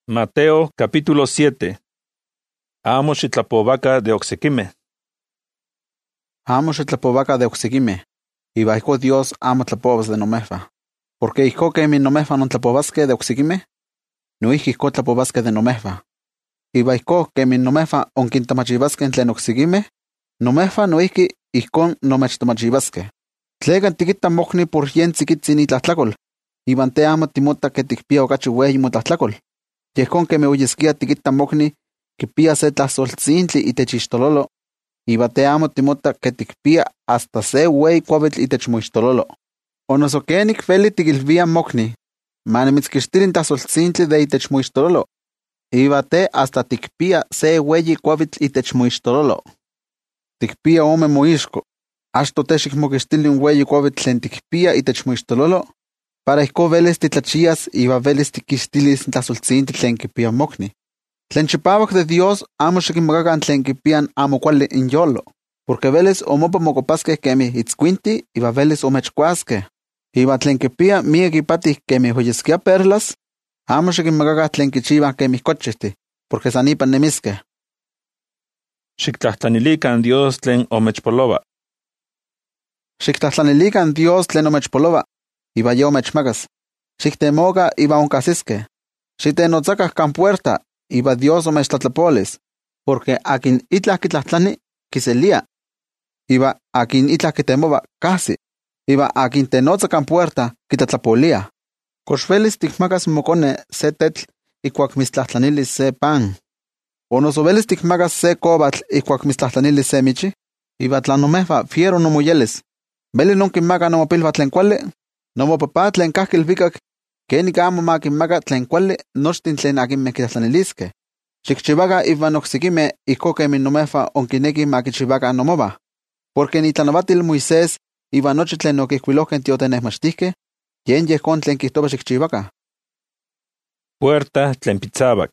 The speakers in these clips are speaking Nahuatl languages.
Mateo capítulo 7. Amo xitlapovaca de oksekimeh. Amo xitlapovaca de oksekimeh, iba ijko Dios amo tlapovas de nomehva. Porque ijko kemi nomehva nontlapovasque de oksekimeh, noijki ijko tlapovasque de nomehva. Iba ijko kemi nomehva onkintamachivasque tlen oksekimeh, nomehva noijki ijkon nomechtamachivasque. Tlekan tikita mokni por yen tzikitzin itlahtlakol, iban te amo timota ke tikpia okachi ueyi motlahtlakol. Yehkon kemi oyeskia tikita mokni kipia se tlasoltzintli itech ixtololo, iba te amo timota ke tikpia hasta se ueyi kuavitl itech moixtololo. O noso kenik veli tikilvia mokni, manimitzkixtilin tlasoltzintli de itech moixtololo, iba te hasta tikpia se ueyi kuavitl itech moixtololo. Tikpia ome moixko, asto te xikmokixtilin ueyi kuavitl tlen tikpia itech moixtololo, para ijko velis titlachias iba velis tikixtilis tlasoltzintli tlen kipia mokni. Tlen chipawak de Dios amo xikinmakakan tlen kipian amo kuali inyolo, porque velis omopa mokopaskeh kemi itzkuinti iba velis omechkuaskeh. Iba tlen kipia miek ipatih kemi oyeskia perlas, amo xikinmakakan tlen kichiwah kemi cochihti, porque san ipan nemiskeh. Xiktlahtlanilikan Dios tlen omechpolova. Xiktlahtlanilikan Dios tlen omechpolova, iba ye omechmakas. Xiktemoka iba onkasiskeh. Xitenotzakah kan puerta, iba Dios omechtlatlapolis, porque akin itlah kitlahtlani, kiselia. Iba akin itlah kitemova, kasi. Iba akin tenotza kan puerta, kitlatlapolia. Kox velis tikmakas mokone se tetl ikuak mistlahtlanilis se pan. O noso velis tikmakas se kobatl ikuak mistlahtlanilis se michi. Iba tlan nomehva fiero nomoyelis. Veli nonkinmaka nomopilva tlen kuali, nomopapa tlen kahki ilvikak, kenik amo makinmaka tlen kuali nochtin tlen akinmeh kitlahtlaniliskeh. Xikchiwaka iwan oksekimeh ijko kemi nomehva onkinekih makichiwaka nomova. Porque nitlanawatil Moisés iwan nochi tlen okijkuilohkeh tiotenejmachtihkeh, yen yehkon tlen kijtowa xikchiwaka. Puerta tlen pitzawak.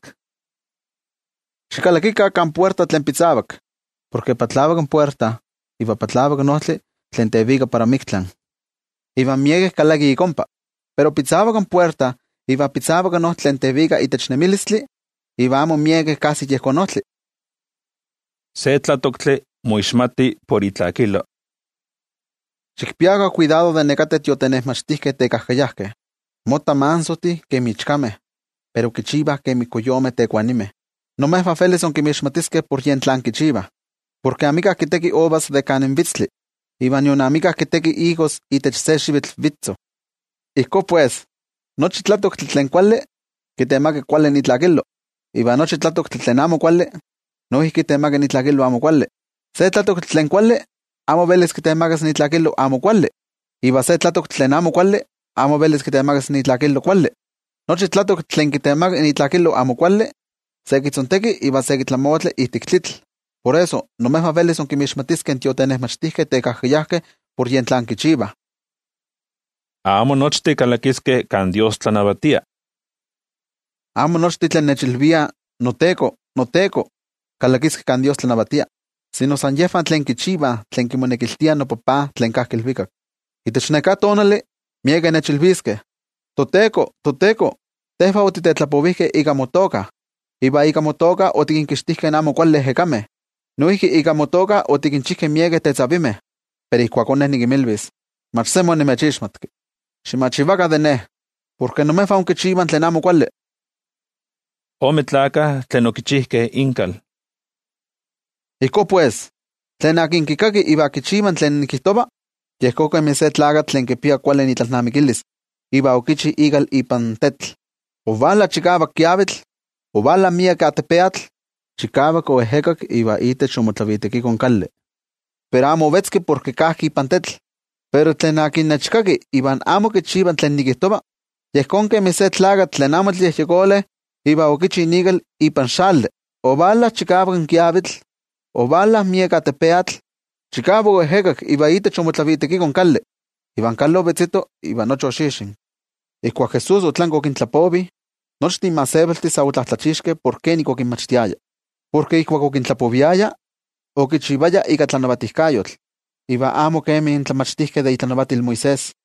Xikalakika kan puerta tlen pitzawak, porque patlawak puerta, iwa patlawak nohtli tlen tevika para miktlan. Iwan miekeh kalaki ikompa, pero pitzawak puerta, iwa pitzawak nohtli tlen tevika itech nemilistli, iwa amo miekeh kasi yehkon nohtli. Se tlatoktli moixmati por itlakilo. Xikpiaka cuidado de nekateh tiotenejmachtihkeh tekahkayahkeh. Mota mansotih kemi ichkameh, pero kichiwah kemi koyomeh tekuanimeh. Nomehva velis onkimixmatiskeh por yen tlan kichiwah, porque amikah kiteki ovas de kanin vitztli, iwan nion amikah kiteki higos itech se xivitl vitzo. Ijko pues, nochi tlatoktli tlen kuali, kitemaki kuali nitlakilo, iwan nochi tlatoktli tlen amo kuali, noijki kitemaki nitlakilo amo kuali. Se tlatoktli tlen kuali, amo velis kitemakas nitlakilo amo kuali, iwa se tlatoktli tlen amo kuali, amo velis kitemakas nitlakilo kuali. Nochi tlatoktli tlen kitemaki nitlakilo amo kuali, se kitzonteki iwa se kitlamotli ihtik tlitl. Por eso, nomehva velis onkimixmatiskeh tiotenejmachtihkeh tekahkayahkeh por yen tlan kichiwah. Amo nochti kalakiskeh kan Dios tlanawatia. Amo nochti tlen nechilvia, noteko, noteko, kalakiskeh kan Dios tlanawatia, sino san yehvan tlen kichiwah tlen kimonekiltia nopapa tlen kahki ilvikak. Itech neka tonali, miekeh nechilviskeh: Toteko, toteko, tehva otitetlapovihkeh ika motoka, iwa ika motoka otikinkixtihkeh amo kuali ejekameh. Noijki ika motoka otikinchihkeh miekeh tetzavimeh. Pero ijkuakon neh nikimilvis: mach semi onimechixmatki. Ximachiwaka de neh, porque nomehva onkichiwah tlen amo kuali. Ome tlakah tlen okichihkeh inkal. Ijko pues, tlen akin kikaki iwa kichiwah tlen nikijtowa, yehko kemi se tlakatl tlen kipia kuali nitlalnamikilis, iwa okichi ikal ipan tetl. Ovala chikawak kiavitl, ovala miek atepeatl, chikawak oehekak iwa itech omotlavitekiko kali. Pero amo ovetski porque kahki ipan tetl. Pero tlen akin nechkaki iwan amo kichiwa tlen nikijtowa, yehkon kemi se tlakatl tlen amo tlyehyekoleh, iwa okichi nikal ipan xalde. Ovala chikawak kiavitl, ovala miek atepeatl, chikawak oehekak iwa itech omotlavitekiko kali. Iwan kali ovetzito iwa nochi oxixin. Ijkuak Jesús otlanki okintlapovi, nochtin masebeltih sa otlahtlachiskeh por kenik okinmachtiaya. Porque ijkuak okintlapoviaya, okichiwaya ika tlanawatihkayotl, iwa amo kemi intlamachtihkeh de itlanawatil Moisés.